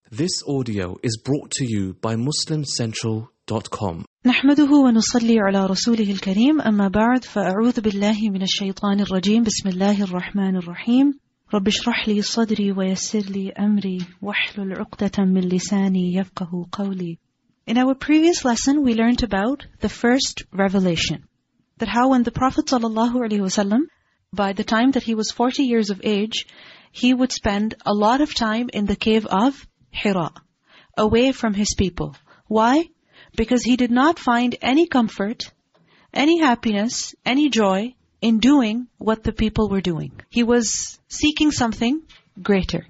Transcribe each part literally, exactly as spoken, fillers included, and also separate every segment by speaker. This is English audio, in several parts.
Speaker 1: This audio is brought to you by muslim central dot com.
Speaker 2: نحمده ونصلي على رسوله الكريم أما بعد فأعوذ بالله من الشيطان الرجيم بسم الله الرحمن الرحيم رب اشرح لي صدري ويسر لي أمري واحلل عقدة من لساني يفقه قولي. In our previous lesson we learned about the first revelation, that how when the Prophet ﷺ, by the time that he was forty years of age, he would spend a lot of time in the cave of Hira, away from his people. Why? Because he did not find any comfort, any happiness, any joy in doing what the people were doing. He was seeking something greater.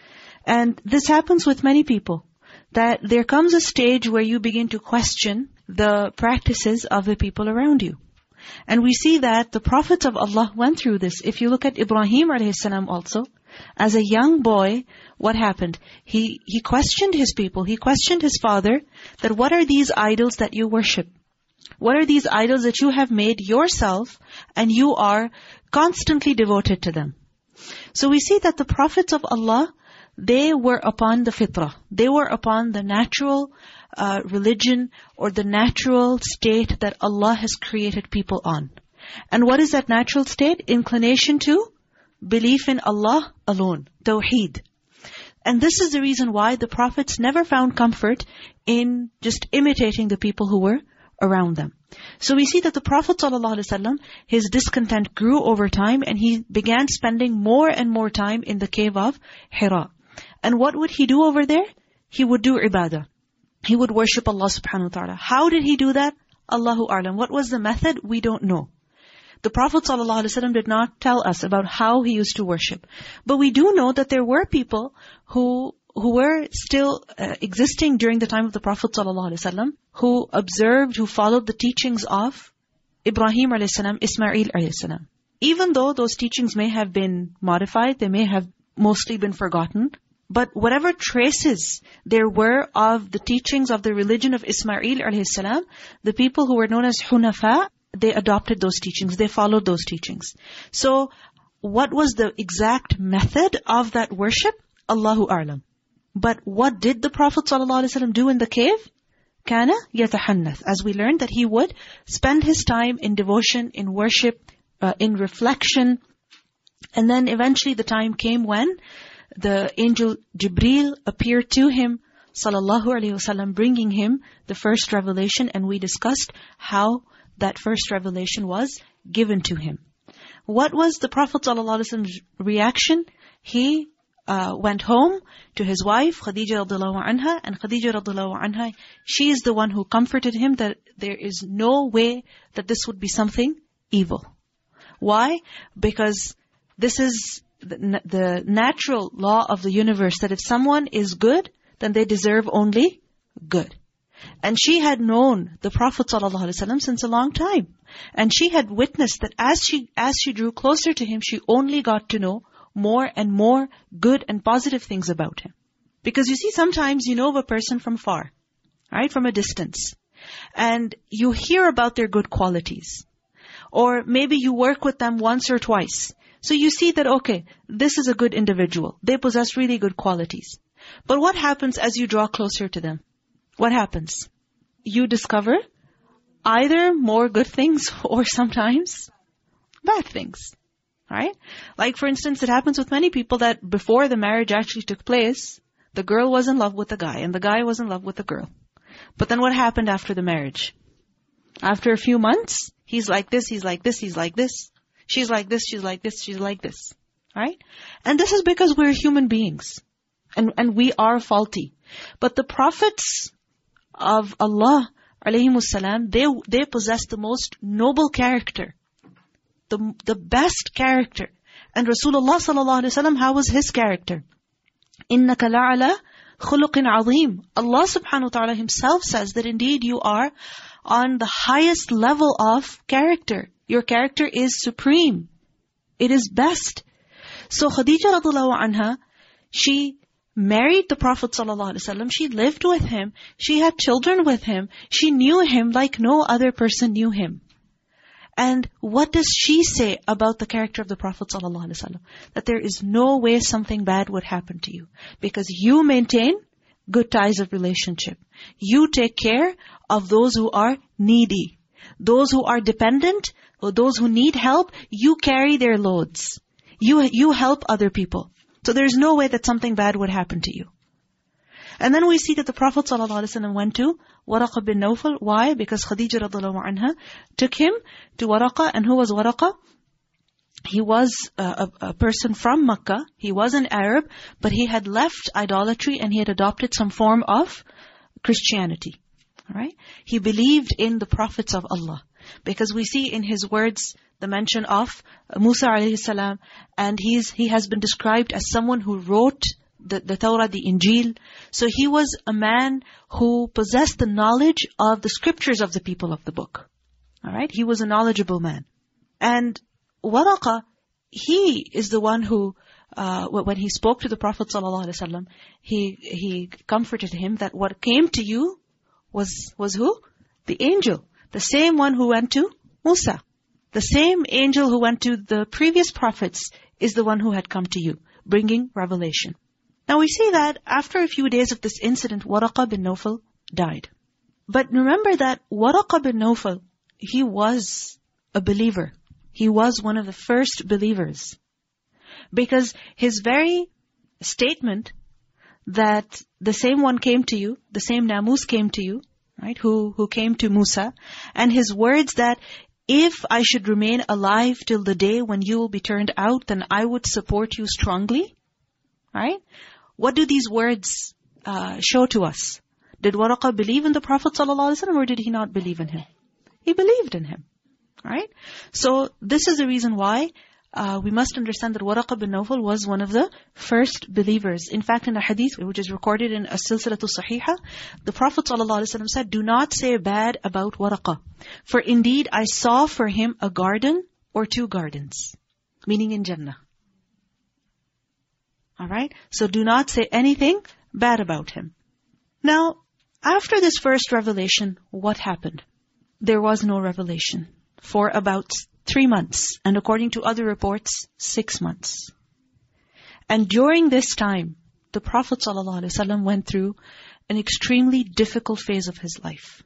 Speaker 2: And this happens with many people, that there comes a stage where you begin to question the practices of the people around you. And we see that the prophets of Allah went through this. If you look at Ibrahim alayhi salam also, as a young boy, what happened? He he questioned his people. He questioned his father that what are these idols that you worship? What are these idols that you have made yourself and you are constantly devoted to them? So we see that the prophets of Allah, they were upon the fitrah. They were upon the natural uh, religion or the natural state that Allah has created people on. And what is that natural state? Inclination to belief in Allah alone, tawheed. And this is the reason why the prophets never found comfort in just imitating the people who were around them. So we see that the Prophet ﷺ, his discontent grew over time and he began spending more and more time in the cave of Hira. And what would he do over there? He would do ibadah. He would worship Allah subhanahu wa ta'ala. How did he do that? Allahu a'lam. What was the method? We don't know. The Prophet ﷺ did not tell us about how he used to worship. But we do know that there were people who who were still uh, existing during the time of the Prophet ﷺ, who observed, who followed the teachings of Ibrahim alayhi salam, Ismail alayhi salam. Even though those teachings may have been modified, they may have mostly been forgotten, but whatever traces there were of the teachings of the religion of Ismail alayhi salam, the people who were known as Hunafa, they adopted those teachings, they followed those teachings. So, what was the exact method of that worship? Allahu a'lam. But what did the Prophet ﷺ do in the cave? Kana yatahannath. As we learned that he would spend his time in devotion, in worship, uh, in reflection. And then eventually the time came when the angel Jibreel appeared to him, sallallahu alaihi wasallam, bringing him the first revelation. And we discussed how that first revelation was given to him. What was the Prophet ﷺ's reaction? He uh, went home to his wife, Khadija radhiyallahu anha, and Khadija radhiyallahu anha, she is the one who comforted him that there is no way that this would be something evil. Why? Because this is the, the natural law of the universe, that if someone is good, then they deserve only good. And she had known the Prophet ﷺ since a long time. And she had witnessed that as she as she drew closer to him, she only got to know more and more good and positive things about him. Because you see, sometimes you know of a person from far, right? From a distance. And you hear about their good qualities. Or maybe you work with them once or twice. So you see that, okay, this is a good individual. They possess really good qualities. But what happens as you draw closer to them? What happens? You discover either more good things or sometimes bad things. Right? Like for instance, it happens with many people that before the marriage actually took place, the girl was in love with the guy and the guy was in love with the girl. But then what happened after the marriage? After a few months, he's like this, he's like this, he's like this. She's like this, she's like this, she's like this. Right? And this is because we're human beings. And, and we are faulty. But the prophets of Allah, alayhimus salam, they they possess the most noble character, the the best character. And Rasulullah sallallahu alaihi wasallam, how was his character? إِنَّكَ لَعَلَى خُلُقٍ عَظِيمٍ. Allah subhanahu wa ta'ala himself says that indeed you are on the highest level of character. Your character is supreme. It is best. So Khadija radhiallahu anha, she married the Prophet ﷺ. She lived with him. She had children with him. She knew him like no other person knew him. And what does she say about the character of the Prophet ﷺ? That there is no way something bad would happen to you. Because you maintain good ties of relationship. You take care of those who are needy. Those who are dependent, or those who need help, you carry their loads. You, you help other people. So there's no way that something bad would happen to you. And then we see that the Prophet ﷺ went to Waraqa bin Nawfal. Why? Because Khadija radhiallahu anha took him to Waraqa. And who was Waraqa? He was a, a, a person from Makkah. He was an Arab, but he had left idolatry and he had adopted some form of Christianity. All right? He believed in the prophets of Allah. Because we see in his words the mention of Musa alayhi salam, and he's he has been described as someone who wrote the, the Torah, the Injil. So he was a man who possessed the knowledge of the scriptures of the people of the book. All right? He was a knowledgeable man. And Waraqa, he is the one who, uh, when he spoke to the Prophet ﷺ, he he comforted him that what came to you was was who? The angel. The same one who went to Musa. The same angel who went to the previous prophets is the one who had come to you, bringing revelation. Now we see that after a few days of this incident, Waraqa bin Nawfal died. But remember that Waraqa bin Nawfal, he was a believer. He was one of the first believers. Because his very statement that the same one came to you, the same Namus came to you, right, who, who came to Musa, and his words that, if I should remain alive till the day when you will be turned out, then I would support you strongly. Right? What do these words uh, show to us? Did Waraqa believe in the Prophet ﷺ or did he not believe in him? He believed in him. Right? So this is the reason why uh, we must understand that Waraqa bin Nawfal was one of the first believers. In fact, in a hadith which is recorded in As-Silsilatu Sahiha, the Prophet ﷺ said, do not say bad about Waraqa. For indeed, I saw for him a garden or two gardens. Meaning in Jannah. Alright? So do not say anything bad about him. Now, after this first revelation, what happened? There was no revelation for about three months. And according to other reports, six months. And during this time, the Prophet ﷺ went through an extremely difficult phase of his life.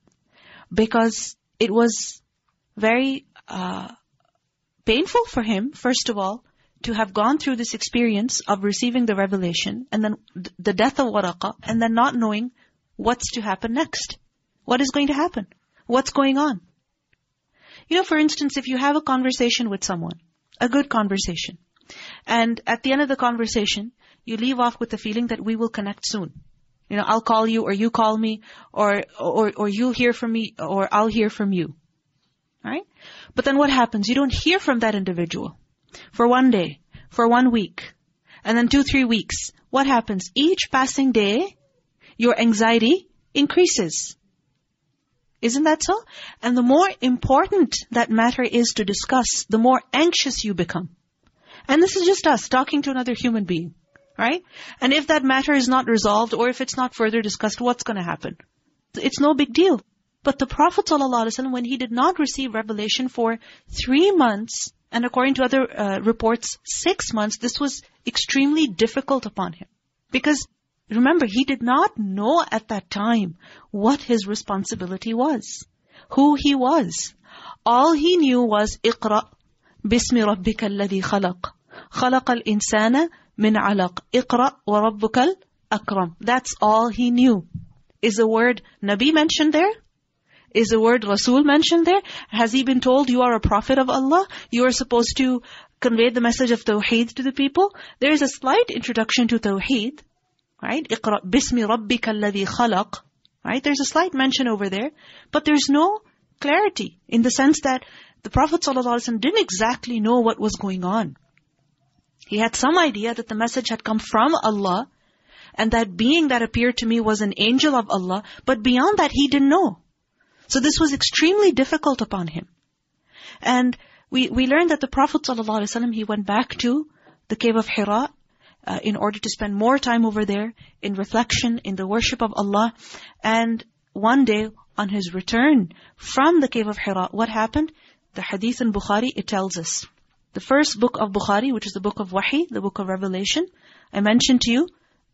Speaker 2: Because it was very uh, painful for him, first of all, to have gone through this experience of receiving the revelation, and then the death of Waraqa, and then not knowing what's to happen next. What is going to happen? What's going on? You know, for instance, if you have a conversation with someone, a good conversation, and at the end of the conversation, you leave off with the feeling that we will connect soon. You know, I'll call you, or you call me, or or or you'll hear from me, or I'll hear from you. Right? But then what happens? You don't hear from that individual for one day, for one week, and then two, three weeks. What happens? Each passing day, your anxiety increases. Isn't that so? And the more important that matter is to discuss, the more anxious you become. And this is just us talking to another human being. Right? And if that matter is not resolved, or if it's not further discussed, what's going to happen? It's no big deal. But the Prophet ﷺ, when he did not receive revelation for three months, and according to other uh, reports, six months, this was extremely difficult upon him. Because, remember, he did not know at that time what his responsibility was, who he was. All he knew was, اقرأ بِاسْمِ رَبِّكَ الَّذِي خَلَقَ خَلَقَ الْإِنسَانَ مِنْ عَلَقٍ اقرأ وَرَبُّكَ الْأَكْرَمُ. That's all he knew. Is the word Nabi mentioned there? Is the word Rasul mentioned there? Has he been told you are a prophet of Allah? You are supposed to convey the message of Tawheed to the people? There is a slight introduction to Tawheed. Right? اقرأ بِاسْمِ رَبِّكَ الَّذِي خَلَقَ. Right? There's a slight mention over there. But there's no clarity in the sense that the Prophet ﷺ didn't exactly know what was going on. He had some idea that the message had come from Allah, and that being that appeared to me was an angel of Allah, but beyond that he didn't know. So this was extremely difficult upon him. And we we learned that the Prophet ﷺ, he went back to the cave of Hira uh, in order to spend more time over there in reflection, in the worship of Allah. And one day on his return from the cave of Hira, what happened? The hadith in Bukhari, it tells us. The first book of Bukhari, which is the book of Wahi, the book of Revelation, I mentioned to you,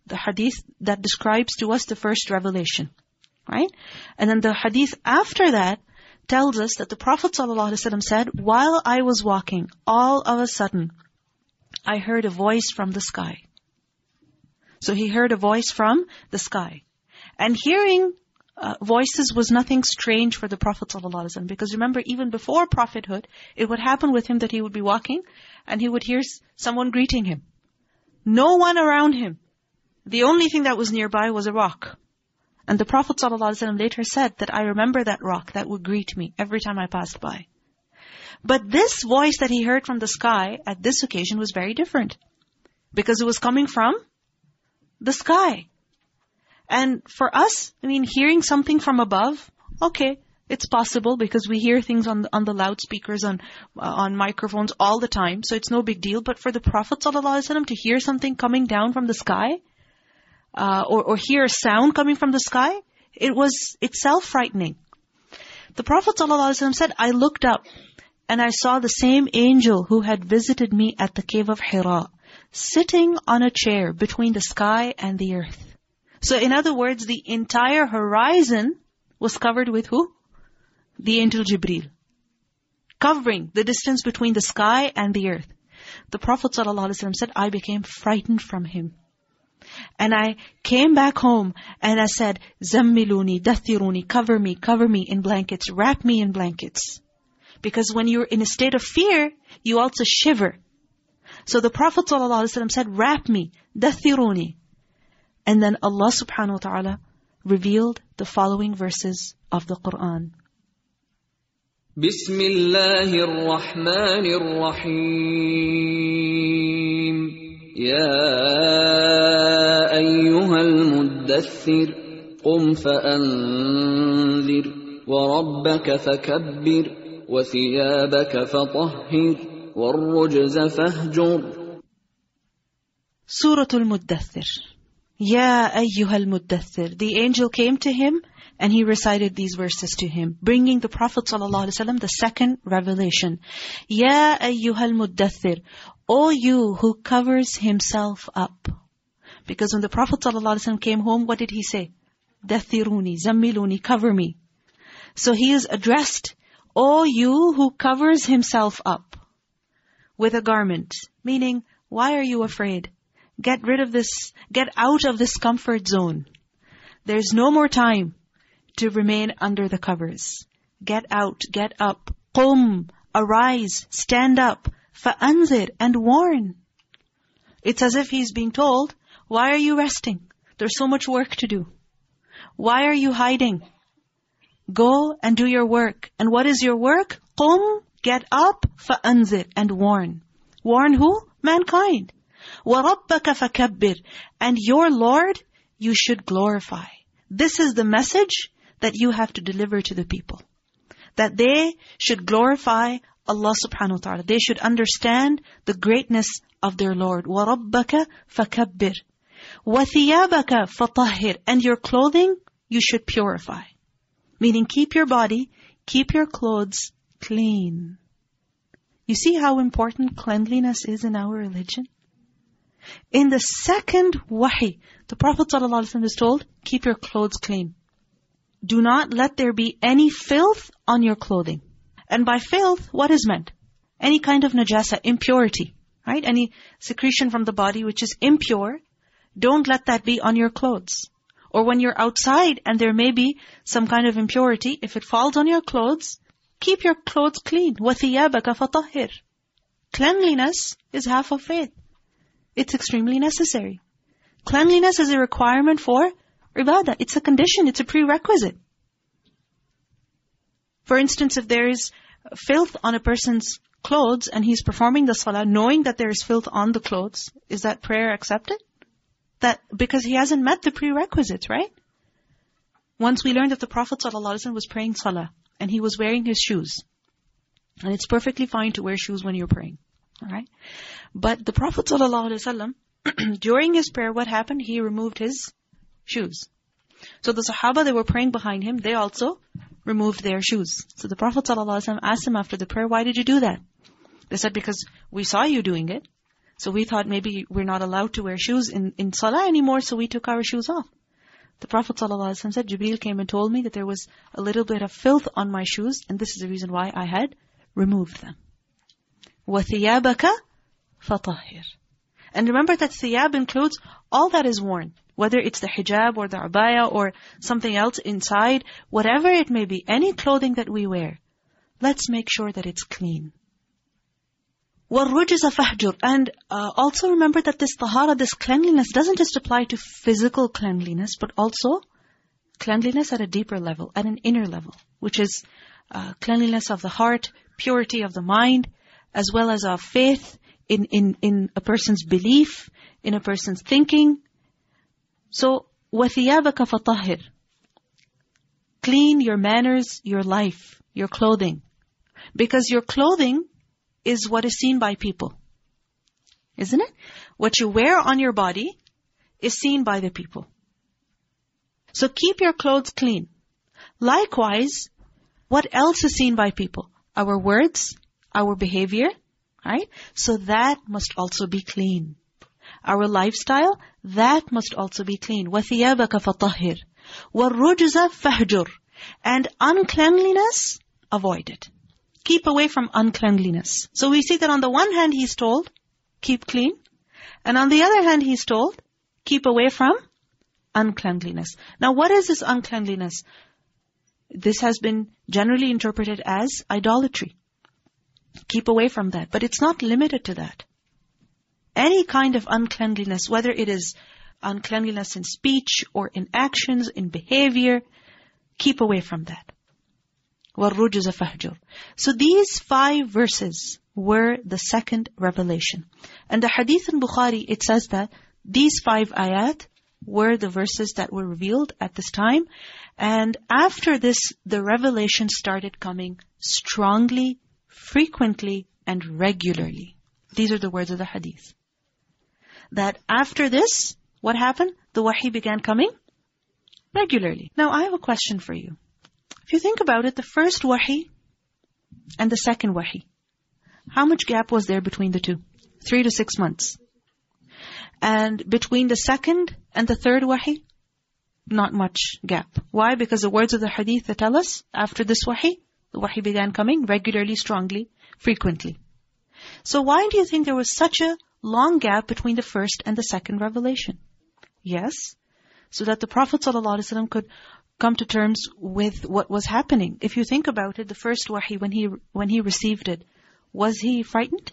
Speaker 2: the hadith that describes to us the first revelation. Right? And then the hadith after that tells us that the Prophet ﷺ said, while I was walking, all of a sudden, I heard a voice from the sky. So he heard a voice from the sky. And hearing uh, voices was nothing strange for the Prophet ﷺ. Because remember, even before prophethood, it would happen with him that he would be walking and he would hear someone greeting him. No one around him. The only thing that was nearby was a rock. And the Prophet ﷺ later said that I remember that rock that would greet me every time I passed by. But this voice that he heard from the sky at this occasion was very different. Because it was coming from the sky. And for us, I mean, hearing something from above, okay, it's possible because we hear things on the, on the loudspeakers, on uh, on microphones all the time. So it's no big deal. But for the Prophet ﷺ to hear something coming down from the sky, Uh, or, or hear a sound coming from the sky, it was itself frightening. The Prophet ﷺ said, I looked up and I saw the same angel who had visited me at the cave of Hira, sitting on a chair between the sky and the earth. So in other words, the entire horizon was covered with who? The angel Jibreel. Covering the distance between the sky and the earth. The Prophet ﷺ said, I became frightened from him. And I came back home and I said, Zammiluni, dathiruni, cover me, cover me in blankets, wrap me in blankets. Because when you're in a state of fear, you also shiver. So the Prophet ﷺ said, wrap me, dathiruni. And then Allah subhanahu wa ta'ala revealed the following verses of the Qur'an.
Speaker 3: Bismillahir Rahmanir Rahim. Ya أيها المدثر قم فأنذر وربك فكبر وثيابك فطهر والرجز فاهجر.
Speaker 2: Surah Al-Muddathir. Ya ayyuhal muddathir. The angel came to him and he recited these verses to him, bringing the Prophet ﷺ the second revelation. Ya ayyuhal muddathir. O you who covers himself up. Because when the Prophet ﷺ came home, what did he say? Dathiruni, zammiluni, cover me. So he is addressed, O you who covers himself up with a garment. Meaning, why are you afraid? Get rid of this, get out of this comfort zone. There's no more time to remain under the covers. Get out, get up. Qum, arise, stand up. Fa'anzir, and warn. It's as if he's being told, why are you resting? There's so much work to do. Why are you hiding? Go and do your work. And what is your work? Qum, get up, fa'anzir, and warn. Warn who? Mankind. وَرَبَّكَ فَكَبِّرْ. And your Lord, you should glorify. This is the message that you have to deliver to the people. That they should glorify Allah subhanahu wa ta'ala. They should understand the greatness of their Lord. وَرَبَّكَ فَكَبِّرْ. وَثِيَابَكَ فَطَهِّرْ. And your clothing, you should purify. Meaning keep your body, keep your clothes clean. You see how important cleanliness is in our religion? In the second wahi, the Prophet ﷺ is told, keep your clothes clean. Do not let there be any filth on your clothing. And by filth, what is meant? Any kind of najasa, impurity. Right? Any secretion from the body which is impure, don't let that be on your clothes. Or when you're outside and there may be some kind of impurity, if it falls on your clothes, keep your clothes clean. وَثِيَابَكَ فَطَهِّرْ. Cleanliness is half of faith. It's extremely necessary. Cleanliness is a requirement for ibadah. It's a condition, it's a prerequisite. For instance, if there is filth on a person's clothes and he's performing the salah, knowing that there is filth on the clothes, is that prayer accepted? That because he hasn't met the prerequisites, right? Once we learned that the Prophet ﷺ was praying salah and he was wearing his shoes. And it's perfectly fine to wear shoes when you're praying. Alright? But the Prophet ﷺ, during his prayer, what happened? He removed his shoes. So the Sahaba that were praying behind him, they also removed their shoes. So the Prophet ﷺ asked him after the prayer, why did you do that? They said, because we saw you doing it. So we thought maybe we're not allowed to wear shoes in, in salah anymore, so we took our shoes off. The Prophet ﷺ said, Jibreel came and told me that there was a little bit of filth on my shoes, and this is the reason why I had removed them. وَثِيَابَكَ فَطَهِّرْ. And remember that thiyab includes all that is worn, whether it's the hijab or the abaya or something else inside, whatever it may be, any clothing that we wear, let's make sure that it's clean. وَالرُّجْزَ فَهْجُرْ. And uh, also remember that this tahara, this cleanliness, doesn't just apply to physical cleanliness, but also cleanliness at a deeper level, at an inner level, which is uh, cleanliness of the heart, purity of the mind, as well as our faith in, in, in a person's belief, in a person's thinking. So, وَثِيَابَكَ فَطَهِّرْ. Clean your manners, your life, your clothing. Because your clothing is what is seen by people. Isn't it? What you wear on your body is seen by the people. So keep your clothes clean. Likewise, what else is seen by people? Our words, our behavior, right? So that must also be clean. Our lifestyle, that must also be clean. وَثِيَابَكَ فَطَهِّرْ وَالرُّجْزَ فَهْجُرْ. And uncleanliness, avoid it. Keep away from uncleanliness. So we see that on the one hand he's told, keep clean. And on the other hand he's told, keep away from uncleanliness. Now what is this uncleanliness? This has been generally interpreted as idolatry. Keep away from that. But it's not limited to that. Any kind of uncleanliness, whether it is uncleanliness in speech or in actions, in behavior, keep away from that. وَالرُّجْزَ فَهْجُرْ. So these five verses were the second revelation. And the hadith in Bukhari, it says that these five ayat were the verses that were revealed at this time. And after this, the revelation started coming strongly, frequently, and regularly. These are the words of the hadith. That after this, what happened? The wahi began coming regularly. Now I have a question for you. If you think about it, the first wahi and the second wahi, how much gap was there between the two? Three to six months. And between the second and the third wahi, not much gap. Why? Because the words of the hadith that tell us, after this wahi, the wahi began coming regularly, strongly, frequently. So why do you think there was such a long gap between the first and the second revelation? Yes, so that the Prophet ﷺ could come to terms with what was happening. If you think about it, the first wahi, when he when he received it, was he frightened?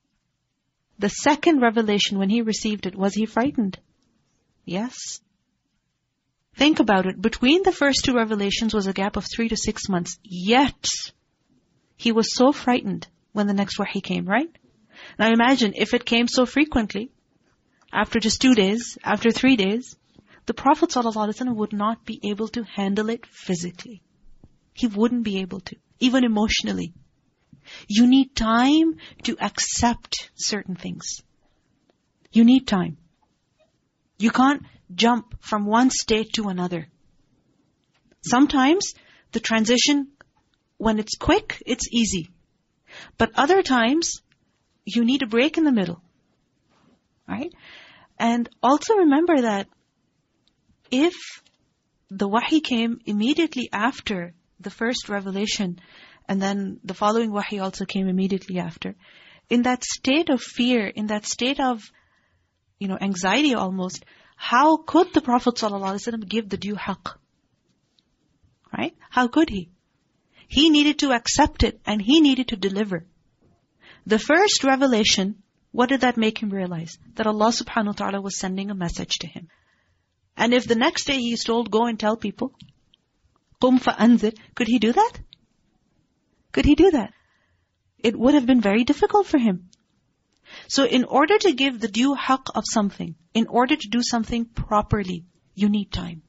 Speaker 2: The second revelation, when he received it, was he frightened? Yes. Think about it. Between the first two revelations was a gap of three to six months. Yet, he was so frightened when the next wahi came, right? Now imagine, if it came so frequently, after just two days, after three days, the Prophet ﷺ would not be able to handle it physically. He wouldn't be able to, even emotionally. You need time to accept certain things. You need time. You can't jump from one state to another. Sometimes the transition, when it's quick, it's easy. But other times, you need a break in the middle. Right? And also remember that if the wahi came immediately after the first revelation, and then the following wahi also came immediately after, in that state of fear, in that state of, you know, anxiety almost, how could the Prophet ﷺ give the due haqq? Right? How could he? He needed to accept it, and he needed to deliver. The first revelation, what did that make him realize? That Allah subhanahu wa ta'ala was sending a message to him. And if the next day he is told, go and tell people, قُمْ فَأَنذِرْ, could he do that? Could he do that? It would have been very difficult for him. So in order to give the due haqq of something, in order to do something properly, you need time.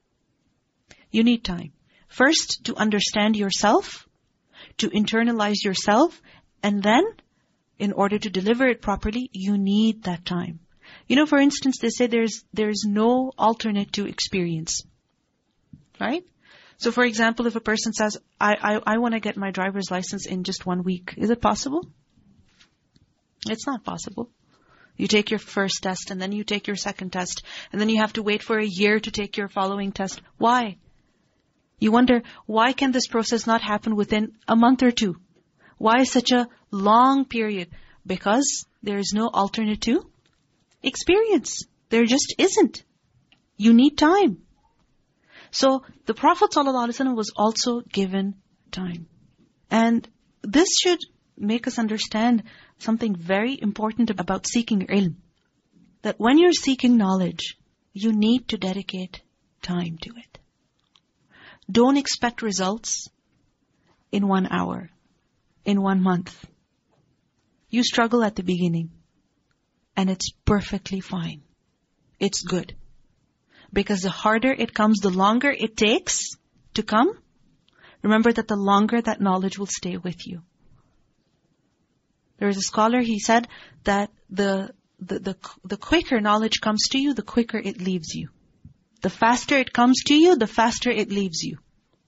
Speaker 2: You need time. First, to understand yourself, to internalize yourself, and then, in order to deliver it properly, you need that time. You know, for instance, they say there's there's no alternate to experience. Right? So for example, if a person says, I, I, I want to get my driver's license in just one week, is it possible? It's not possible. You take your first test, and then you take your second test, and then you have to wait for a year to take your following test. Why? You wonder, why can this process not happen within a month or two? Why such a long period? Because there is no alternate to experience. There just isn't. You need time. So the Prophet ﷺ was also given time. And this should make us understand something very important about seeking ilm. That when you're seeking knowledge, you need to dedicate time to it. Don't expect results in one hour, in one month. You struggle at the beginning, and it's perfectly fine. It's good. Because the harder it comes, the longer it takes to come, remember that the longer that knowledge will stay with you. There is a scholar, he said that the, the, the, the quicker knowledge comes to you, the quicker it leaves you. The faster it comes to you, the faster it leaves you.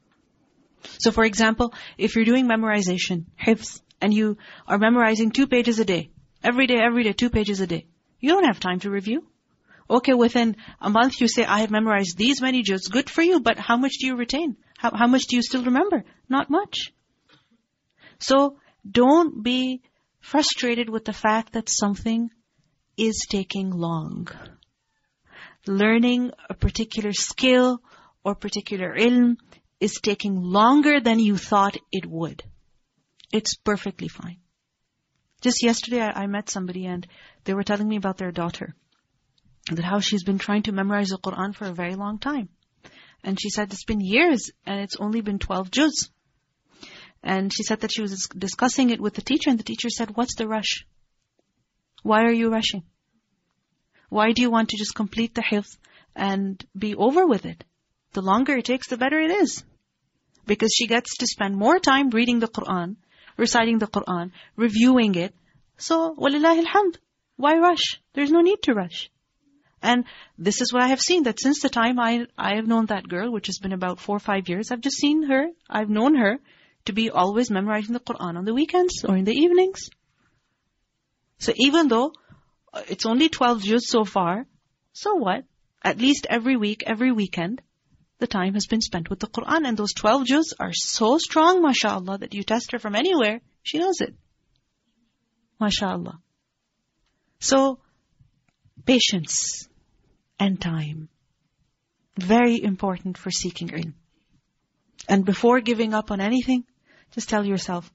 Speaker 2: So for example, if you're doing memorization, hifz, and you are memorizing two pages a day, every day, every day, two pages a day, you don't have time to review. Okay, within a month you say, I have memorized these many juz, good for you, but how much do you retain? How, how much do you still remember? Not much. So don't be frustrated with the fact that something is taking long. Learning a particular skill or particular ilm is taking longer than you thought it would. It's perfectly fine. Just yesterday I, I met somebody and they were telling me about their daughter. That how she's been trying to memorize the Qur'an for a very long time. And she said it's been years and it's only been twelve juz. And she said that she was discussing it with the teacher and the teacher said, what's the rush? Why are you rushing? Why do you want to just complete the hifz and be over with it? The longer it takes, the better it is. Because she gets to spend more time reading the Qur'an, reciting the Qur'an, reviewing it. So, walillahi alhamd. Why rush? There's no need to rush. And this is what I have seen, that since the time I I have known that girl, which has been about four or five years, I've just seen her, I've known her to be always memorizing the Qur'an on the weekends or in the evenings. So even though it's only twelve juz so far, so what? At least every week, every weekend, the time has been spent with the Qur'an. And those twelve juz are so strong, mashallah, that you test her from anywhere, she knows it. Mashallah. So, patience and time. Very important for seeking ilm. And before giving up on anything, just tell yourself,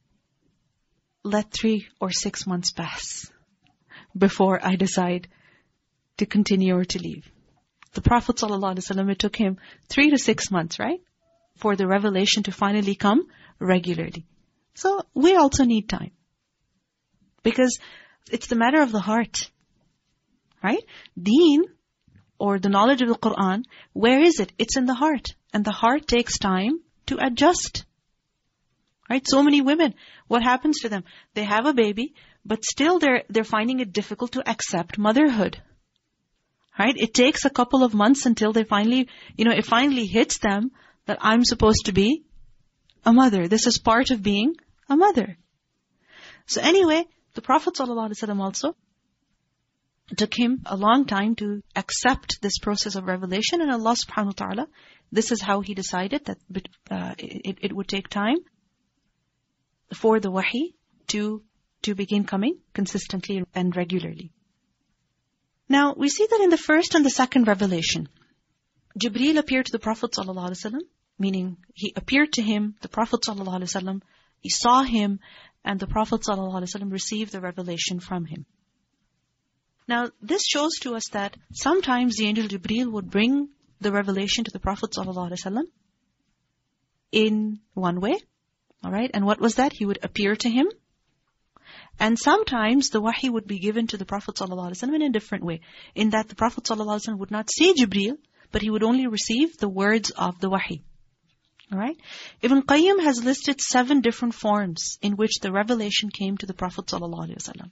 Speaker 2: let three or six months pass before I decide to continue or to leave. The Prophet ﷺ, it took him three to six months, right? For the revelation to finally come regularly. So we also need time. Because it's the matter of the heart. Right? Deen, or the knowledge of the Qur'an, where is it? It's in the heart. And the heart takes time to adjust. Right? So many women, what happens to them? They have a baby, but still they're they're finding it difficult to accept motherhood. Right? It takes a couple of months until they finally, you know, it finally hits them that I'm supposed to be a mother. This is part of being a mother. So anyway, the Prophet ﷺ also, it took him a long time to accept this process of revelation. And Allah subhanahu wa ta'ala, this is how He decided that uh, it, it would take time for the wahi to, to begin coming consistently and regularly. Now, we see that in the first and the second revelation, Jibreel appeared to the Prophet ﷺ, meaning he appeared to him, the Prophet ﷺ, he saw him, and the Prophet ﷺ received the revelation from him. Now, this shows to us that sometimes the angel Jibreel would bring the revelation to the Prophet ﷺ in one way. All right? And what was that? He would appear to him. And sometimes the wahi would be given to the Prophet ﷺ in a different way. In that the Prophet ﷺ would not see Jibreel, but he would only receive the words of the wahi. All right? Ibn Qayyim has listed seven different forms in which the revelation came to the Prophet ﷺ.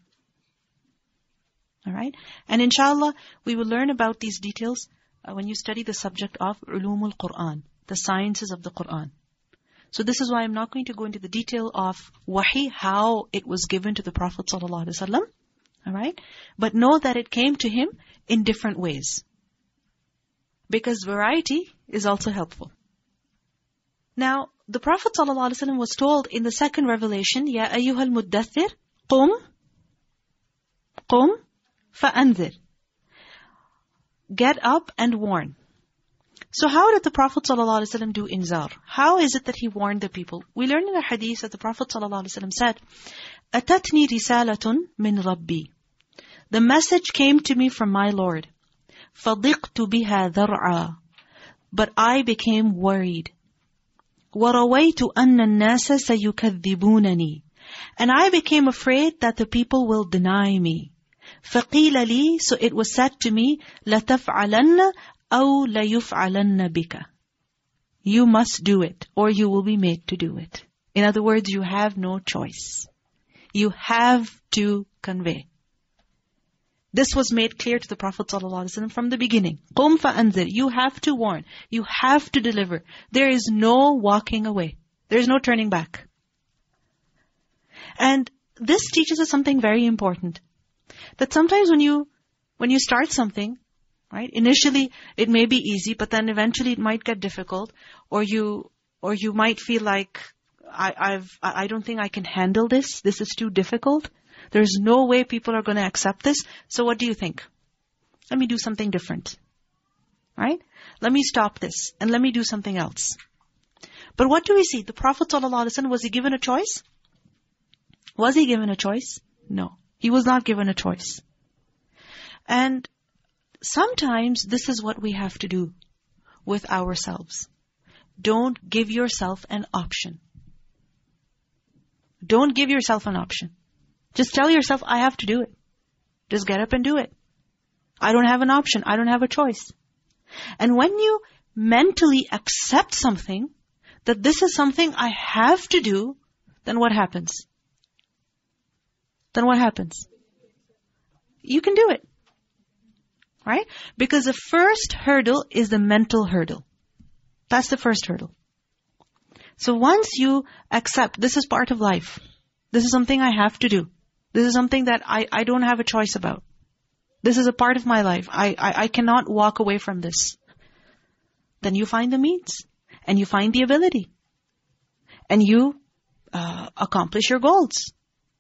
Speaker 2: All right? And inshallah, we will learn about these details uh, when you study the subject of Ulumul Qur'an, the sciences of the Qur'an. So this is why I'm not going to go into the detail of wahi, how it was given to the Prophet ﷺ. All right? But know that it came to him in different ways. Because variety is also helpful. Now, the Prophet ﷺ was told in the second revelation, Ya ayyuhal muddathir, qum, qum, fa'anzir. Get up and warn. So how did the Prophet ﷺ do inzar? How is it that he warned the people? We learn in a hadith that the Prophet ﷺ said, Atatni risalatun min rabbi. The message came to me from my Lord. فَضِقْتُ بِهَا ذَرْعًا. But I became worried. وَرَوَيْتُ أَنَّ النَّاسَ سَيُكَذِّبُونَنِي. And I became afraid that the people will deny me. فَقِيلَ لِي. So it was said to me, لَتَفْعَلَنَّ أَوْ لَيُفْعَلَنَّ بِكَ. You must do it, or you will be made to do it. In other words, you have no choice. You have to convey. This was made clear to the Prophet ﷺ from the beginning. قُمْ فَأَنذِرْ. You have to warn. You have to deliver. There is no walking away. There is no turning back. And this teaches us something very important. That sometimes when you when you start something, right? Initially it may be easy, but then eventually it might get difficult, or you or you might feel like I I've I don't think I can handle this. This is too difficult. There's no way people are going to accept this. So what do you think? Let me do something different. Right? Let me stop this and let me do something else. But what do we see? The Prophet ﷺ, was he given a choice? Was he given a choice? No. He was not given a choice. And sometimes this is what we have to do with ourselves. Don't give yourself an option. Don't give yourself an option. Just tell yourself, I have to do it. Just get up and do it. I don't have an option. I don't have a choice. And when you mentally accept something, that this is something I have to do, then what happens? Then what happens? You can do it. Right? Because the first hurdle is the mental hurdle. That's the first hurdle. So once you accept, this is part of life. This is something I have to do. This is something that I, I don't have a choice about. This is a part of my life. I, I, I cannot walk away from this. Then you find the means. And you find the ability. And you uh, accomplish your goals.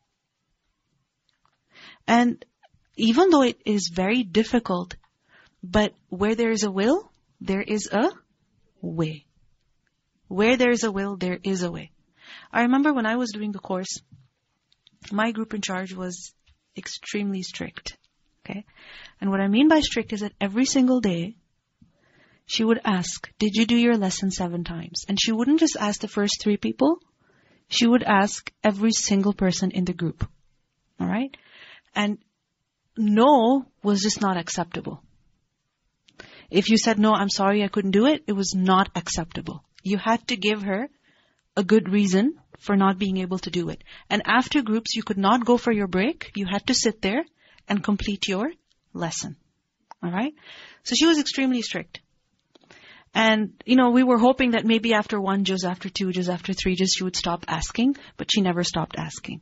Speaker 2: And even though it is very difficult, but where there is a will, there is a way. Where there is a will, there is a way. I remember when I was doing the course, my group in charge was extremely strict. Okay? And what I mean by strict is that every single day, she would ask, did you do your lesson seven times? And she wouldn't just ask the first three people. She would ask every single person in the group. All right? And no was just not acceptable. If you said, no, I'm sorry, I couldn't do it, it was not acceptable. You had to give her a good reason for not being able to do it. And after groups, you could not go for your break. You had to sit there and complete your lesson. All right? So she was extremely strict. And, you know, we were hoping that maybe after one juz, after two juz, after three juz, she would stop asking. But she never stopped asking.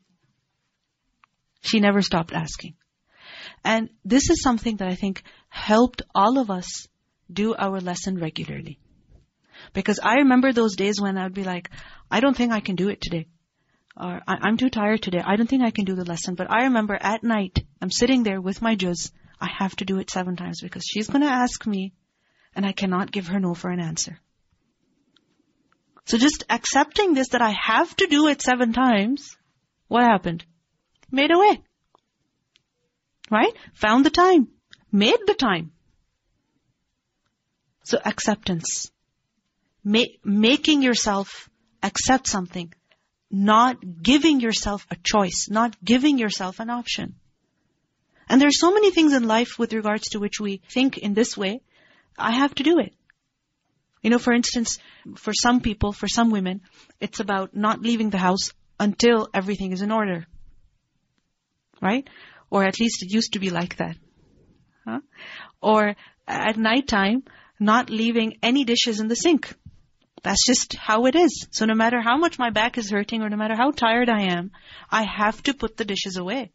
Speaker 2: She never stopped asking. And this is something that I think helped all of us do our lesson regularly. Because I remember those days when I would be like, I don't think I can do it today. Or I'm too tired today. I don't think I can do the lesson. But I remember at night, I'm sitting there with my juz. I have to do it seven times because she's going to ask me and I cannot give her no for an answer. So just accepting this, that I have to do it seven times, what happened? Made a way. Right? Found the time. Made the time. So acceptance. Ma- making yourself accept something. Not giving yourself a choice. Not giving yourself an option. And there are so many things in life with regards to which we think in this way. I have to do it. You know, for instance, for some people, for some women, it's about not leaving the house until everything is in order. Right? Or at least it used to be like that. Huh? Or at nighttime, not leaving any dishes in the sink. That's just how it is. So no matter how much my back is hurting or no matter how tired I am, I have to put the dishes away.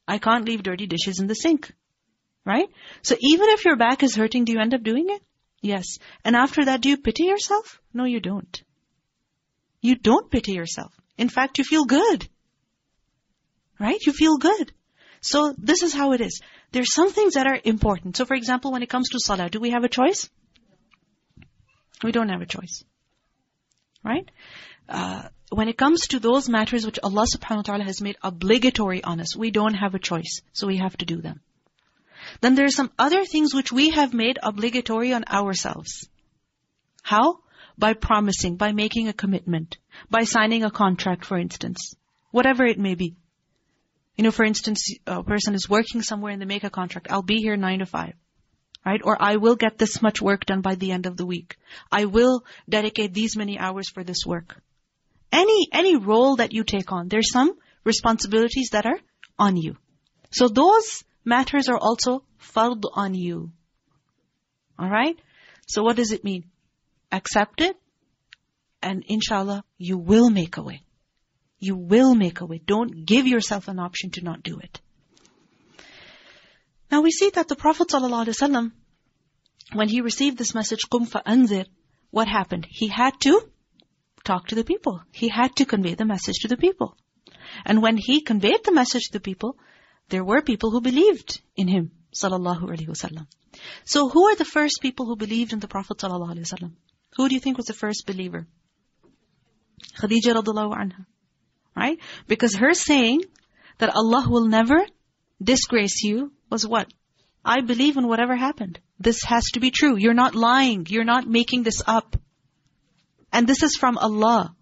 Speaker 2: I can't leave dirty dishes in the sink. Right? So even if your back is hurting, do you end up doing it? Yes. And after that, do you pity yourself? No, you don't. You don't pity yourself. In fact, you feel good. Right? You feel good. So this is how it is. There's some things that are important. So for example, when it comes to salah, do we have a choice? We don't have a choice. Right? Uh, when it comes to those matters which Allah subhanahu wa ta'ala has made obligatory on us, we don't have a choice. So we have to do them. Then there are some other things which we have made obligatory on ourselves. How? By promising, by making a commitment, by signing a contract, for instance. Whatever it may be. You know, for instance, a person is working somewhere and they make a contract. I'll be here nine to five. Right? Or I will get this much work done by the end of the week. I will dedicate these many hours for this work. Any, any role that you take on, there's some responsibilities that are on you. So those matters are also fard on you. Alright? So what does it mean? Accept it, and inshallah, you will make a way. You will make a way. Don't give yourself an option to not do it. Now we see that the Prophet ﷺ, when he received this message, قُمْ فَأَنذِرْ, what happened? He had to talk to the people. He had to convey the message to the people. And when he conveyed the message to the people, there were people who believed in him, sallallahu alaihi wasallam. So who are the first people who believed in the Prophet sallallahu alaihi wasallam? Who do you think was the first believer? Khadija radhiallahu anha. Right? Because her saying that Allah will never disgrace you was what? I believe in whatever happened. This has to be true. You're not lying. You're not making this up. And this is from Allah.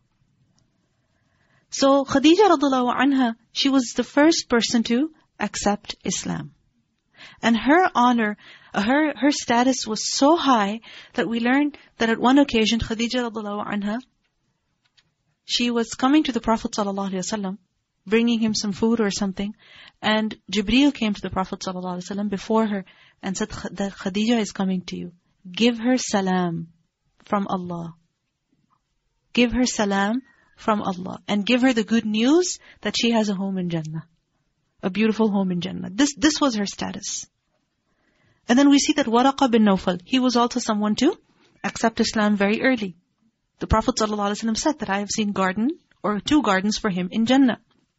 Speaker 2: So Khadija radhiallahu anha, she was the first person to accept Islam. And her honor, her her status was so high that we learned that at one occasion, Khadija radhiallahu anha, she was coming to the Prophet sallallahu alaihi wasallam, bringing him some food or something, and Jibreel came to the Prophet sallallahu alaihi wasallam before her and said that Khadija is coming to you. Give her salam from Allah. Give her salam from Allah. And give her the good news that she has a home in Jannah. A beautiful home in Jannah. This this was her status. And then we see that Waraqa bin Nawfal, he was also someone to accept Islam very early. The Prophet ﷺ said that I have seen garden or two gardens for him in Jannah.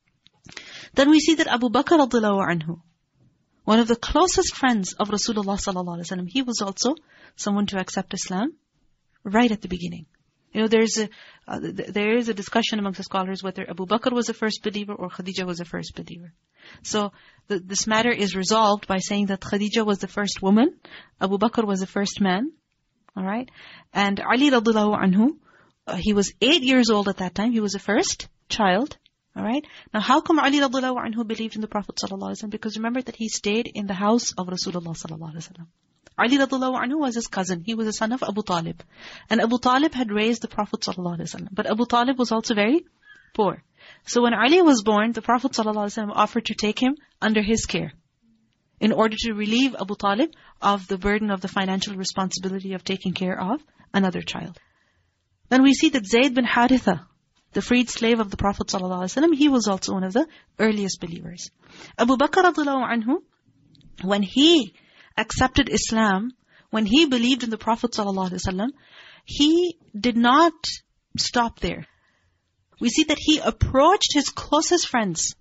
Speaker 2: Then we see that Abu Bakr radhiallahu anhu, one of the closest friends of Rasulullah sallallahu alaihi wasallam, he was also someone to accept Islam right at the beginning. You know, there's a uh, th- there is a discussion amongst the scholars whether Abu Bakr was the first believer or Khadija was the first believer. So the, this matter is resolved by saying that Khadija was the first woman, Abu Bakr was the first man, all right, and Ali radhiallahu anhu, uh, he was eight years old at that time. He was the first child. All right. Now, how come Ali radhiallahu anhu believed in the Prophet sallallahu alaihi wasallam? Because remember that he stayed in the house of Rasulullah sallallahu alaihi wasallam. Ali radhiallahu anhu was his cousin. He was the son of Abu Talib. And Abu Talib had raised the Prophet sallallahu alaihi wasallam. But Abu Talib was also very poor. So when Ali was born, the Prophet sallallahu alaihi wasallam offered to take him under his care in order to relieve Abu Talib of the burden of the financial responsibility of taking care of another child. Then we see that Zayd bin Haritha, the freed slave of the Prophet ﷺ, he was also one of the earliest believers. Abu Bakr radhiallahu anhu, when he accepted Islam, when he believed in the Prophet ﷺ, he did not stop there. We see that he approached his closest friends.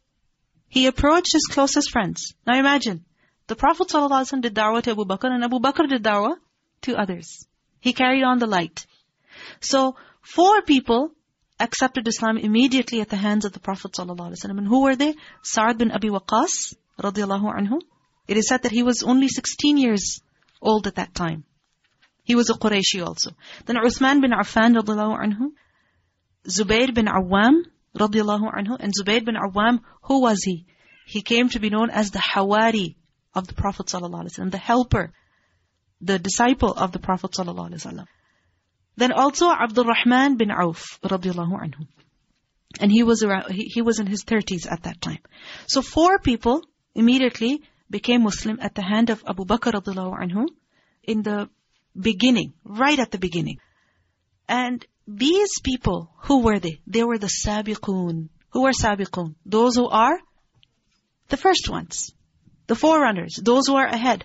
Speaker 2: He approached his closest friends. Now imagine, the Prophet ﷺ did da'wah to Abu Bakr, and Abu Bakr did da'wah to others. He carried on the light. So, four people accepted Islam immediately at the hands of the Prophet ﷺ. And who were they? Sa'ad bin Abi Waqqas, radiyallahu anhu. It is said that he was only sixteen years old at that time. He was a Qurayshi also. Then Uthman bin Affan, radiyallahu anhu. Zubayr bin Awwam, radiyallahu anhu. And Zubayr bin Awwam, who was he? He came to be known as the Hawari of the Prophet ﷺ, the helper, the disciple of the Prophet ﷺ. Then also Abdul Rahman bin Auf, radiyallahu anhu. And he was around, he, he was in his thirties at that time. So four people immediately became Muslim at the hand of Abu Bakr radiyallahu anhu in the beginning, right at the beginning. And these people, who were they? They were the Sabiqun. Who are Sabiqun? Those who are The first ones. The forerunners. Those who are ahead.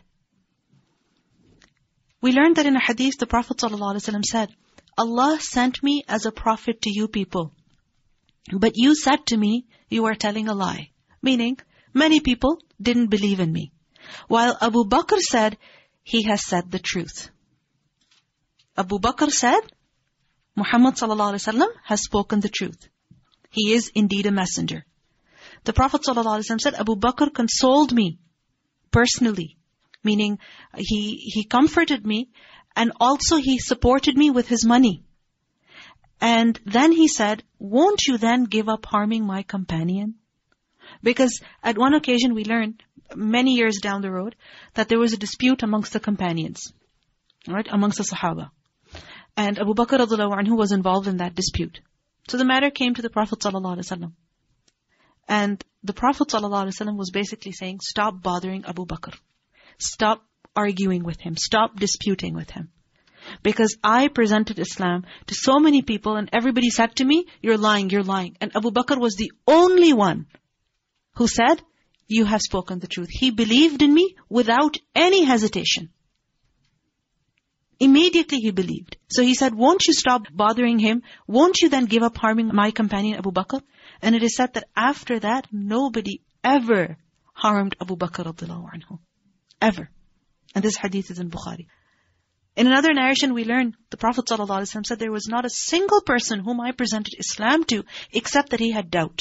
Speaker 2: We learned that in a hadith, the Prophet ﷺ said, Allah sent me as a prophet to you people. But you said to me, you are telling a lie. Meaning, many people didn't believe in me. While Abu Bakr said, he has said the truth. Abu Bakr said, Muhammad ﷺ has spoken the truth. He is indeed a messenger. The Prophet ﷺ said, Abu Bakr consoled me personally. Meaning, he, he comforted me and also he supported me with his money. And then he said, won't you then give up harming my companion? Because at one occasion we learned, many years down the road, that there was a dispute amongst the companions. Right? Amongst the Sahaba. And Abu Bakr radiallahu anhu was involved in that dispute. So the matter came to the Prophet ﷺ. And the Prophet ﷺ was basically saying, stop bothering Abu Bakr. Stop arguing with him. Stop disputing with him. Because I presented Islam to so many people and everybody said to me, you're lying, you're lying. And Abu Bakr was the only one who said, you have spoken the truth. He believed in me without any hesitation. Immediately he believed. So he said, won't you stop bothering him? Won't you then give up harming my companion Abu Bakr? And it is said that after that, nobody ever harmed Abu Bakr radiallahu anhu. Ever. And this hadith is in Bukhari. In another narration we learn, the Prophet ﷺ said, there was not a single person whom I presented Islam to, except that he had doubt.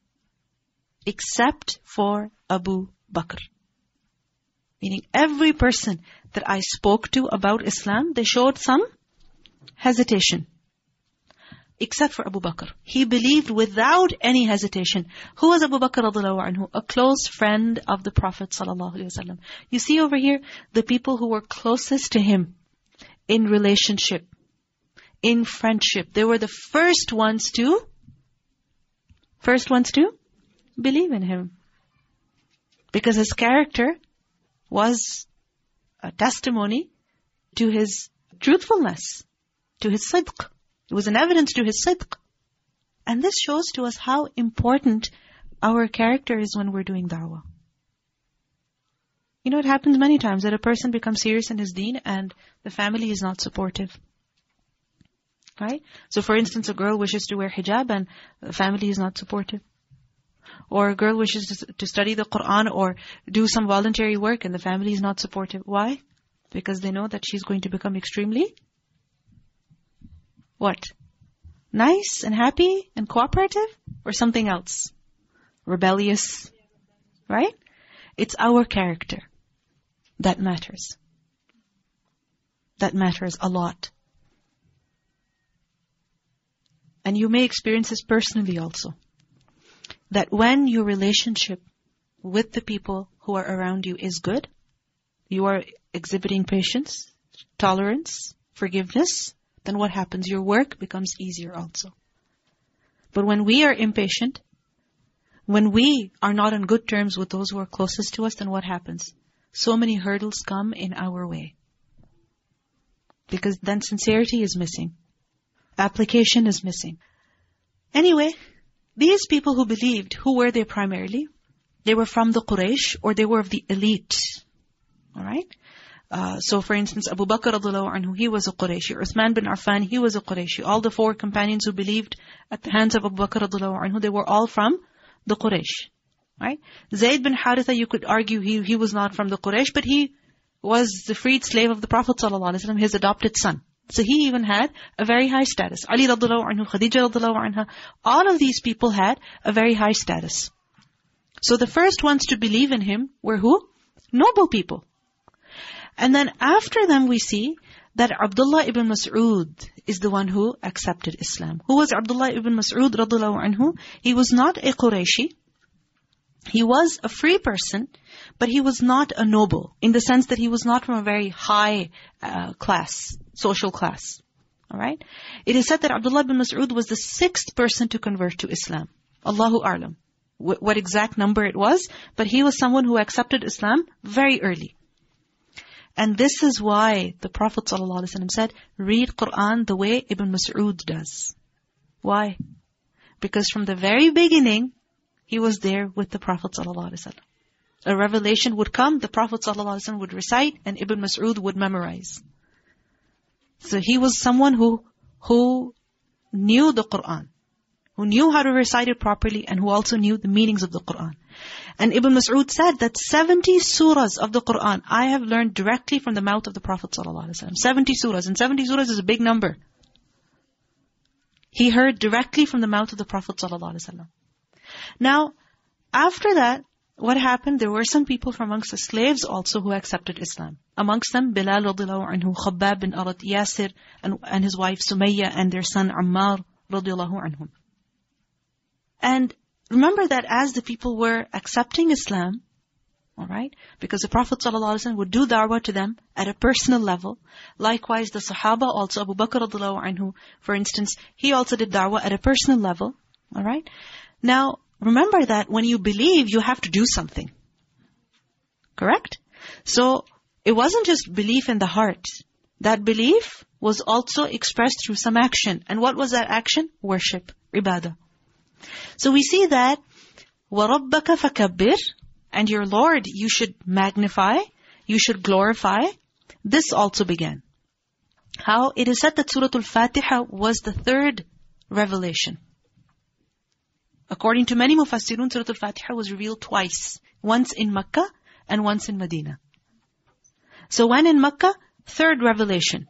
Speaker 2: Except for Abu Bakr. Meaning every person that I spoke to about Islam, they showed some hesitation. Except for Abu Bakr. He believed without any hesitation. Who was Abu Bakr radiallahu anhu? A close friend of the Prophet sallallahu alaihi wasallam. You see over here, the people who were closest to him in relationship, in friendship. They were the first ones to, first ones to believe in him. Because his character was a testimony to his truthfulness, to his sidq. It was an evidence to his sidq. And this shows to us how important our character is when we're doing da'wah. You know, it happens many times that a person becomes serious in his deen and the family is not supportive. Right? So for instance, a girl wishes to wear hijab and the family is not supportive. Or a girl wishes to study the Qur'an or do some voluntary work and the family is not supportive. Why? Because they know that she's going to become extremely what? Nice and happy and cooperative? Or something else? Rebellious? Right? It's our character that matters. That matters a lot. And you may experience this personally also. That when your relationship with the people who are around you is good, you are exhibiting patience, tolerance, forgiveness, then what happens? Your work becomes easier also. But when we are impatient, when we are not on good terms with those who are closest to us, then what happens? So many hurdles come in our way. Because then sincerity is missing. Application is missing. Anyway, these people who believed, who were they primarily? They were from the Quraysh or they were of the elite. Alright? Uh, so for instance, Abu Bakr radiallahu anhu, he was a Qurayshi. Uthman bin Affan, he was a Qurayshi. All the four companions who believed at the hands of Abu Bakr radiallahu anhu, they were all from the Quraysh. Right? Zayd bin Haritha, you could argue he, he was not from the Quraysh, but he was the freed slave of the Prophet ﷺ, his adopted son. So he even had a very high status. Ali radiallahu anhu, Khadija radiallahu anha, all of these people had a very high status. So the first ones to believe in him were who? Noble people. And then after them we see that Abdullah ibn Mas'ud is the one who accepted Islam. Who was Abdullah ibn Mas'ud radiallahu anhu? He was not a Qurayshi. He was a free person, but he was not a noble, in the sense that he was not from a very high uh, class, social class. Alright? It is said that Abdullah ibn Mas'ud was the sixth person to convert to Islam. Allahu A'lam. Wh- what exact number it was, but he was someone who accepted Islam very early. And this is why the Prophet ﷺ said, read Qur'an the way Ibn Mas'ud does. Why? Because from the very beginning, he was there with the Prophet ﷺ. a revelation would come, the Prophet ﷺ would recite and Ibn Mas'ud would memorize. So he was someone who, who knew the Qur'an, who knew how to recite it properly, and who also knew the meanings of the Qur'an. And Ibn Mas'ud said that seventy surahs of the Qur'an I have learned directly from the mouth of the Prophet ﷺ. seventy surahs. And seventy surahs is a big number. He heard directly from the mouth of the Prophet ﷺ. Now, after that, what happened? There were some people from amongst the slaves also who accepted Islam. Amongst them, Bilal radiallahu anhu, Khabbab bin Arat, Yasir, and, and his wife Sumayya, and their son Ammar radiallahu anhum. And remember that as the people were accepting Islam, alright, because the Prophet ﷺ would do da'wah to them at a personal level. Likewise, the Sahaba also, Abu Bakr radiallahu anhu, for instance, he also did da'wah at a personal level. Alright? Now, remember that when you believe, you have to do something. Correct? So, it wasn't just belief in the heart. That belief was also expressed through some action. And what was that action? Worship, ibadah. So we see that, وَرَبَّكَ فَكَبِّرْ, and your Lord you should magnify, you should glorify. This also began. How? It is said that Surah Al-Fatiha was the third revelation. According to many Mufassirun, Surah Al-Fatiha was revealed twice. Once in Makkah and once in Medina. So when in Makkah, third revelation.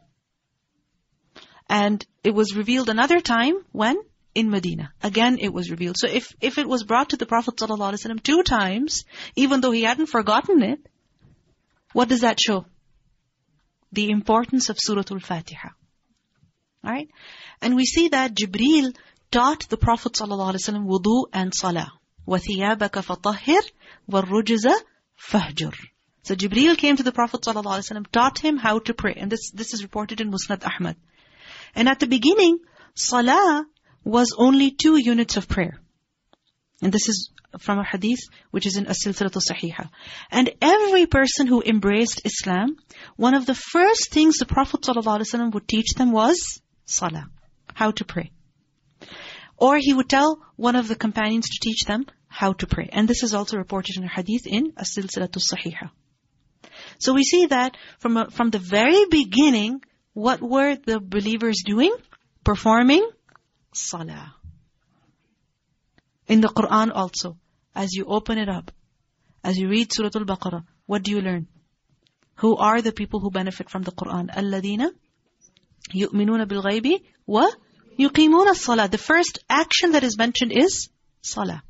Speaker 2: And it was revealed another time when? In Medina. Again, it was revealed. So if, if it was brought to the Prophet ﷺ two times, even though he hadn't forgotten it, what does that show? The importance of Surah Al-Fatiha. Alright? And we see that Jibreel taught the Prophet ﷺ wudu and salah. وَثِيَابَكَ فَطَهِّرْ وَالرُّجْزَ فَهْجُرْ. So Jibreel came to the Prophet ﷺ, taught him how to pray. And this, this is reported in Musnad Ahmad. And at the beginning, salah was only two units of prayer. And this is from a hadith which is in As-Silsilatu Sahiha. And every person who embraced Islam, one of the first things the Prophet ﷺ would teach them was salah, how to pray. Or he would tell one of the companions to teach them how to pray. And this is also reported in a hadith in As-Silsilatu Sahiha. So we see that from a, from the very beginning, what were the believers doing? Performing salah. In the Qur'an also, as you open it up, as you read Surah Al-Baqarah, what do you learn? Who are the people who benefit from the Qur'an? الَّذِينَ يُؤْمِنُونَ بِالْغَيْبِ وَيُقِيمُونَ الصَّلَاةِ. The first action that is mentioned is salah.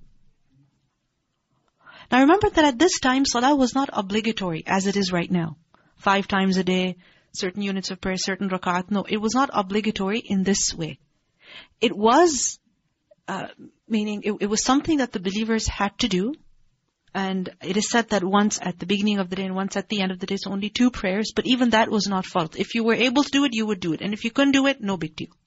Speaker 2: Now remember that at this time, salah was not obligatory as it is right now. Five times a day, certain units of prayer, certain rak'at. No, it was not obligatory in this way. It was, uh, meaning it, it was something that the believers had to do. And it is said that once at the beginning of the day and once at the end of the day, so only two prayers. But even that was not fard. If you were able to do it, you would do it. And if you couldn't do it, no big deal.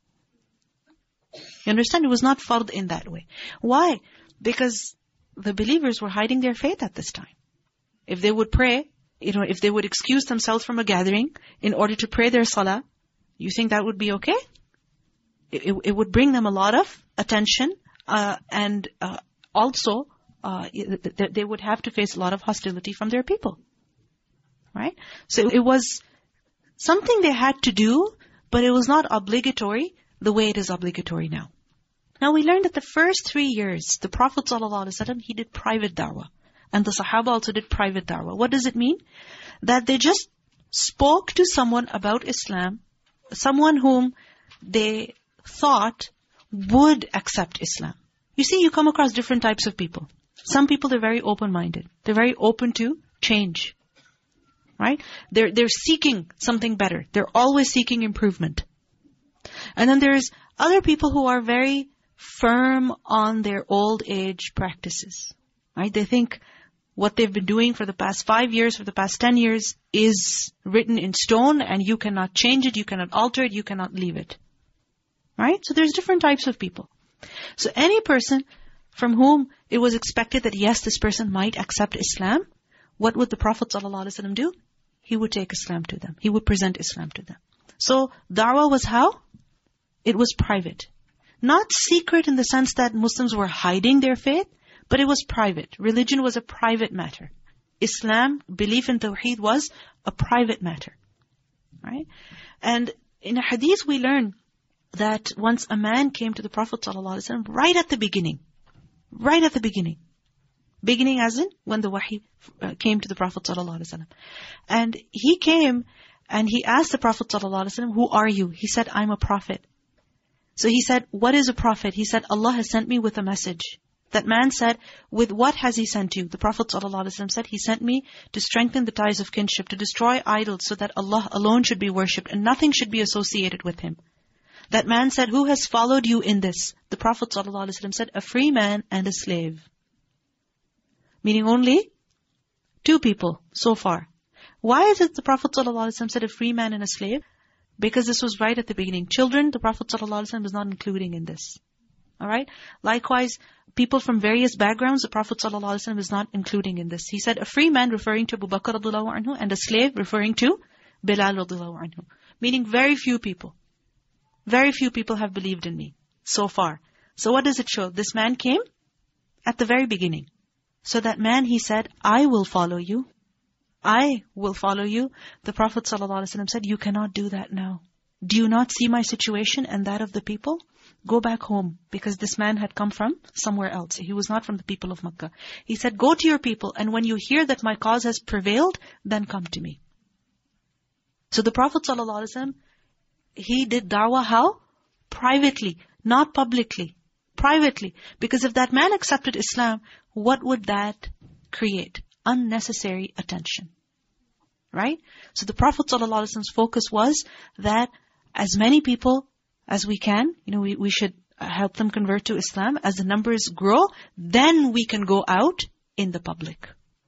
Speaker 2: You understand? It was not fard in that way. Why? Because the believers were hiding their faith at this time. If they would pray, you know, if they would excuse themselves from a gathering in order to pray their salah, you think that would be okay? It, it, it would bring them a lot of attention, uh, and uh, also uh, they would have to face a lot of hostility from their people. Right? So it was something they had to do, but it was not obligatory the way it is obligatory now. Now we learned that the first three years, the Prophet ﷺ, he did private da'wah. And the Sahaba also did private da'wah. What does it mean? That they just spoke to someone about Islam, someone whom they thought would accept Islam. You see, you come across different types of people. Some people, they're very open-minded. They're very open to change. Right? They're, they're seeking something better. They're always seeking improvement. And then there's other people who are very firm on their old age practices. Right? They think what they've been doing for the past five years, for the past ten years is written in stone and you cannot change it, you cannot alter it, you cannot leave it. Right? So there's different types of people. So any person from whom it was expected that yes, this person might accept Islam, what would the Prophet ﷺ do? He would take Islam to them. He would present Islam to them. So da'wah was how? It was private. Not secret in the sense that Muslims were hiding their faith, but it was private. Religion was a private matter. Islam, belief in Tawheed was a private matter. Right? And in a hadith we learn that once a man came to the Prophet ﷺ right at the beginning. Right at the beginning. Beginning as in when the wahi came to the Prophet ﷺ. And he came and he asked the Prophet ﷺ, who are you? He said, I'm a prophet. So he said, what is a prophet? He said, Allah has sent me with a message. That man said, with what has He sent you? The Prophet ﷺ said, He sent me to strengthen the ties of kinship, to destroy idols so that Allah alone should be worshipped and nothing should be associated with Him. That man said, who has followed you in this? The Prophet ﷺ said, a free man and a slave. Meaning only two people so far. Why is it the Prophet ﷺ said a free man and a slave? Because this was right at the beginning. Children, the Prophet ﷺ was not including in this. Alright? Likewise, people from various backgrounds, the Prophet ﷺ is not including in this. He said a free man referring to Abu Bakr radhiyallahu anhu and a slave referring to Bilal radhiyallahu anhu. Meaning very few people. Very few people have believed in me so far. So what does it show? This man came at the very beginning. So that man, he said, I will follow you. I will follow you. The Prophet ﷺ said, you cannot do that now. Do you not see my situation and that of the people? Go back home. Because this man had come from somewhere else. He was not from the people of Makkah. He said, go to your people and when you hear that my cause has prevailed, then come to me. So the Prophet ﷺ, he did da'wah how? Privately, not publicly. Privately. Because if that man accepted Islam, what would that create? Unnecessary attention. Right? So the Prophet ﷺ's focus was that as many people as we can, you know, we, we should help them convert to Islam. As the numbers grow, then we can go out in the public.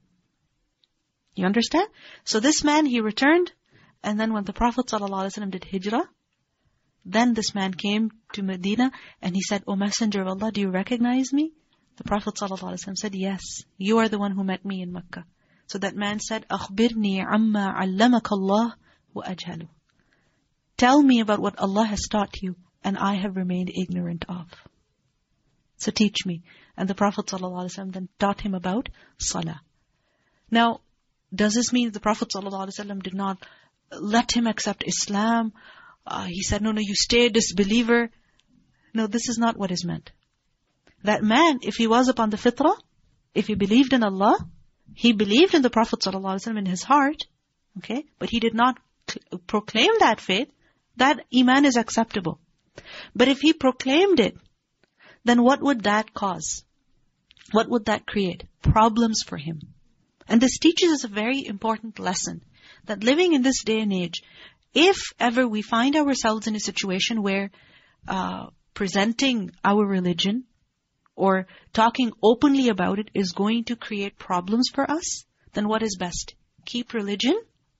Speaker 2: You understand? So this man, he returned, and then when the Prophet ﷺ did hijrah, then this man came to Medina and he said, O Messenger of Allah, do you recognize me? The Prophet ﷺ said, yes, you are the one who met me in Makkah. So that man said, أَخْبِرْنِي عَمَّا عَلَّمَكَ اللَّهُ وَأَجْهَلُ. Tell me about what Allah has taught you and I have remained ignorant of. So teach me. And the Prophet ﷺ then taught him about salah. Now, does this mean the Prophet ﷺ did not let him accept Islam? Uh, he said, no, no, you stay a disbeliever. No, this is not what is meant. That man, if he was upon the fitrah, if he believed in Allah, he believed in the Prophet ﷺ in his heart, okay, but he did not cl- proclaim that faith, that iman is acceptable. But if he proclaimed it, then what would that cause? What would that create? Problems for him. And this teaches us a very important lesson, that living in this day and age, if ever we find ourselves in a situation where uh, presenting our religion or talking openly about it is going to create problems for us, then what is best? Keep religion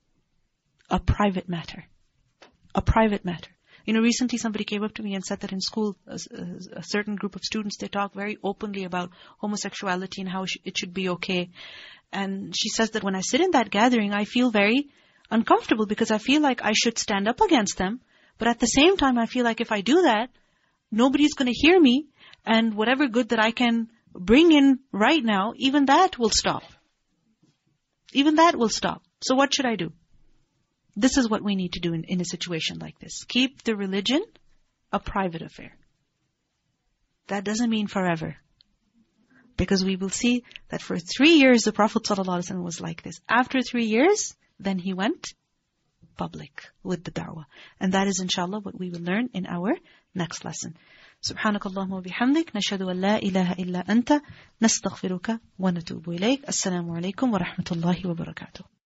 Speaker 2: a private matter. A private matter. You know, recently somebody came up to me and said that in school, a, a certain group of students, they talk very openly about homosexuality and how it should be okay. And she says that when I sit in that gathering, I feel very uncomfortable because I feel like I should stand up against them. But at the same time, I feel like if I do that, nobody's going to hear me. And whatever good that I can bring in right now, even that will stop. Even that will stop. So what should I do? This is what we need to do in, in a situation like this. Keep the religion a private affair. That doesn't mean forever. Because we will see that for three years the Prophet ﷺ was like this. After three years, then he went public with the da'wah. And that is inshallah what we will learn in our next lesson. سبحانك اللهم وبحمدك نشهد أن لا إله إلا أنت نستغفرك ونتوب إليك. السلام عليكم ورحمة الله وبركاته.